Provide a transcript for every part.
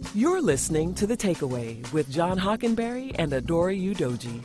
You're listening to The Takeaway with John Hockenberry and Adora Udoji.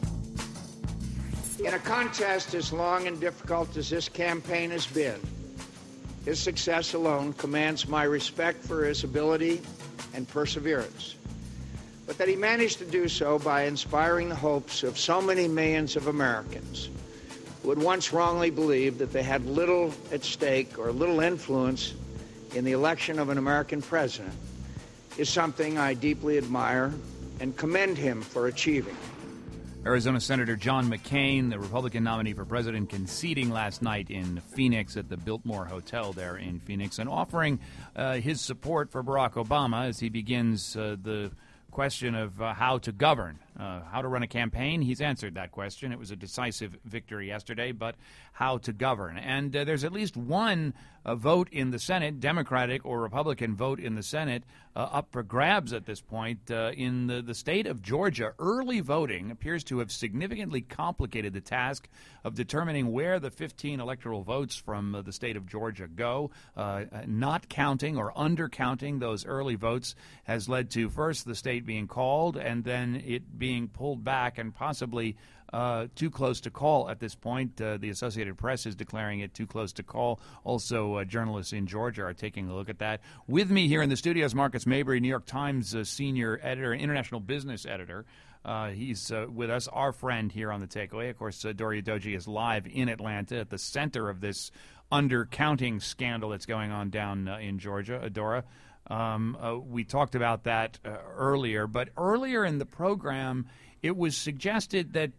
In a contest as long and difficult as this campaign has been, his success alone commands my respect for his ability and perseverance. But that he managed to do so by inspiring the hopes of so many millions of Americans who had once wrongly believed that they had little at stake or little influence in the election of an American president is something I deeply admire and commend him for achieving. Arizona Senator John McCain, the Republican nominee for president, conceding last night in Phoenix at the Biltmore Hotel there in Phoenix and offering his support for Barack Obama as he begins the question of how to govern, how to run a campaign. He's answered that question. It was a decisive victory yesterday, but how to govern. And there's at least one vote in the Senate, Democratic or Republican vote in the Senate, up for grabs at this point. In the state of Georgia, early voting appears to have significantly complicated the task of determining where the 15 electoral votes from the state of Georgia go. Not counting or undercounting those early votes has led to first the state being called and then it being pulled back and possibly too close to call at this point. The Associated Press is declaring it too close to call. Also, journalists in Georgia are taking a look at that. With me here in the studio is Marcus Mabry, New York Times senior editor, international business editor. He's with us, our friend here on The Takeaway. Of course, Adora Udoji is live in Atlanta at the center of this undercounting scandal that's going on down in Georgia. Adora, we talked about that earlier, but earlier in the program, it was suggested that,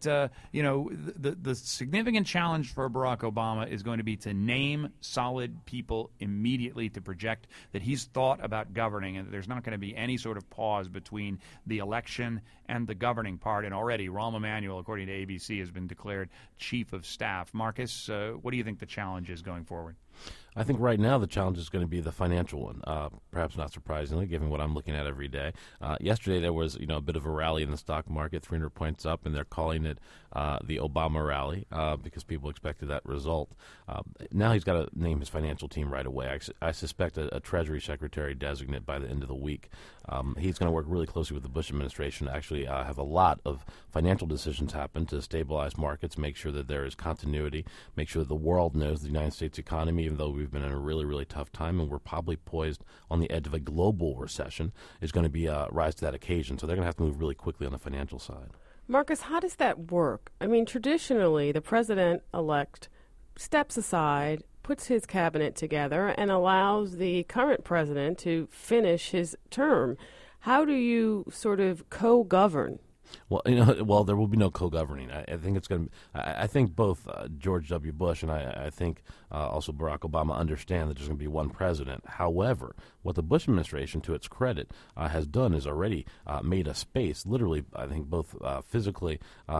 the significant challenge for Barack Obama is going to be to name solid people immediately to project that he's thought about governing and that there's not going to be any sort of pause between the election and the governing part. And already Rahm Emanuel, according to ABC, has been declared chief of staff. Marcus, what do you think the challenge is going forward? I think right now the challenge is going to be the financial one, perhaps not surprisingly, given what I'm looking at every day. Yesterday there was a bit of a rally in the stock market, 300 points up, and they're calling it the Obama rally because people expected that result. Now he's got to name his financial team right away. I suspect a Treasury Secretary designate by the end of the week. He's going to work really closely with the Bush administration to actually have a lot of financial decisions happen to stabilize markets, make sure that there is continuity, make sure that the world knows the United States economy, even though we've been in a really, really tough time and we're probably poised on the edge of a global recession, is going to be rise to that occasion. So they're going to have to move really quickly on the financial side. Marcus, how does that work? I mean, traditionally, the president-elect steps aside, puts his cabinet together, and allows the current president to finish his term. How do you sort of co-govern? Well, there will be no co-governing. I think it's going to. I think both George W. Bush and I think also Barack Obama understand that there's going to be one president. However, what the Bush administration, to its credit, has done is already made a space, literally, I think, both physically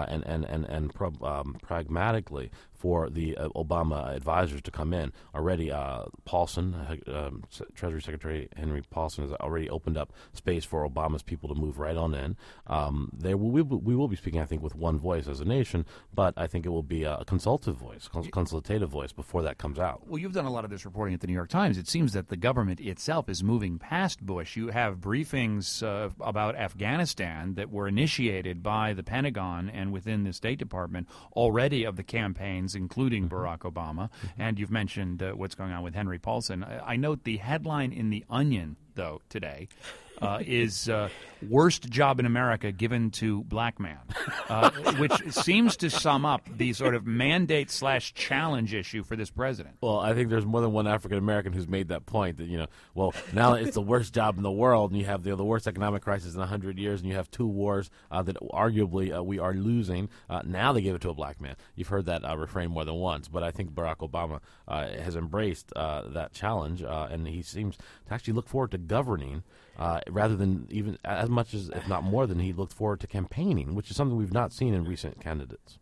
and pragmatically, for the Obama advisors to come in. Already, Paulson, Treasury Secretary Henry Paulson, has already opened up space for Obama's people to move right on in. We will be speaking, I think, with one voice as a nation, but I think it will be a consultative voice, consultative voice before that comes out. Well, you've done a lot of this reporting at the New York Times. It seems that the government itself is moving past Bush. You have briefings about Afghanistan that were initiated by the Pentagon and within the State Department already of the campaigns, including Barack Obama. And you've mentioned what's going on with Henry Paulson. I note the headline in The Onion, though, today is worst job in America given to black man, which seems to sum up the sort of mandate/challenge issue for this president. Well, I think there's more than one African American who's made that point that, now it's the worst job in the world, and you have the worst economic crisis in 100 years, and you have two wars that arguably we are losing. Now they give it to a black man. You've heard that refrain more than once, but I think Barack Obama has embraced that challenge, and he seems to actually look forward to governing rather than even as much as, if not more than, he looked forward to campaigning, which is something we've not seen in recent candidates.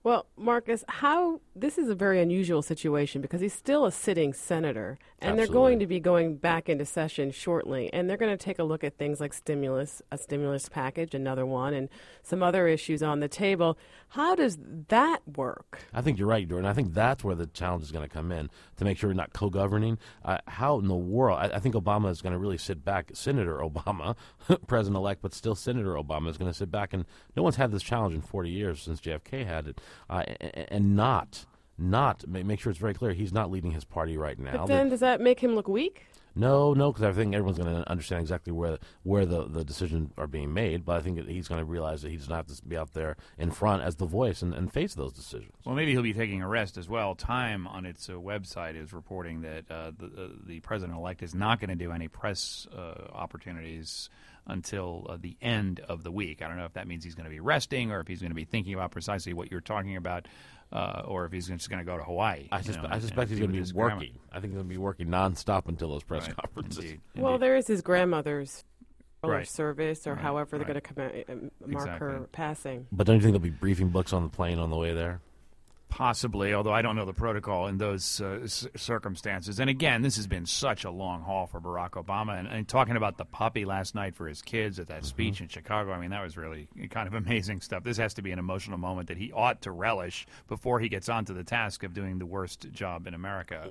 Well, Marcus, this is a very unusual situation because he's still a sitting senator, and Absolutely. they're going to be going back into session shortly, and they're going to take a look at things like stimulus, a stimulus package, another one, and some other issues on the table. How does that work? I think you're right, Jordan. I think that's where the challenge is going to come in to make sure we're not co-governing. How in the world? I think Obama is going to really sit back. Senator Obama, president-elect, but still Senator Obama is going to sit back, and no one's had this challenge in 40 years since JFK had it, and not make sure it's very clear he's not leading his party right now. But then does that make him look weak? No, because I think everyone's going to understand exactly where the decisions are being made. But I think that he's going to realize that he doesn't have to be out there in front as the voice and face those decisions. Well, maybe he'll be taking a rest as well. Time on its website is reporting that the president-elect is not going to do any press opportunities until the end of the week. I don't know if that means he's going to be resting or if he's going to be thinking about precisely what you're talking about. Or if he's just going to go to Hawaii. I suspect he's going to be working. I think he's going to be working nonstop until those press conferences. Indeed. Well, there is his grandmother's Right. service, or Right. however they're Right. going to mark her Exactly. passing. But don't you think there'll be briefing books on the plane on the way there? Possibly, although I don't know the protocol in those circumstances. And again, this has been such a long haul for Barack Obama. And talking about the puppy last night for his kids at that speech in Chicago, I mean, that was really kind of amazing stuff. This has to be an emotional moment that he ought to relish before he gets onto the task of doing the worst job in America.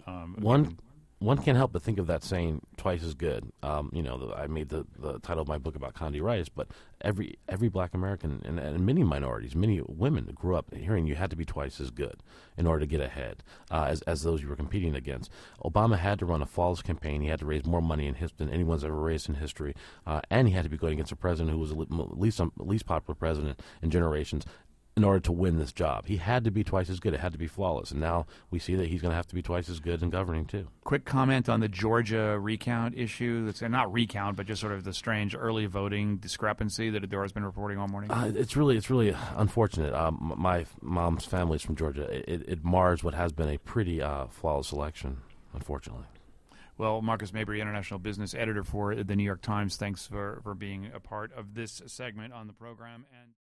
One can't help but think of that saying, twice as good. I made the title of my book about Condi Rice, but every black American and many minorities, many women grew up hearing you had to be twice as good in order to get ahead as those you were competing against. Obama had to run a flawless campaign. He had to raise more money than anyone's ever raised in history, and he had to be going against a president who was the least popular president in generations. In order to win this job, he had to be twice as good. It had to be flawless. And now we see that he's going to have to be twice as good in governing, too. Quick comment on the Georgia recount issue. It's not recount, but just sort of the strange early voting discrepancy that Adora's been reporting all morning. It's really unfortunate. My mom's family's from Georgia. It mars what has been a pretty flawless election, unfortunately. Well, Marcus Mabry, international business editor for the New York Times, thanks for being a part of this segment on the program. And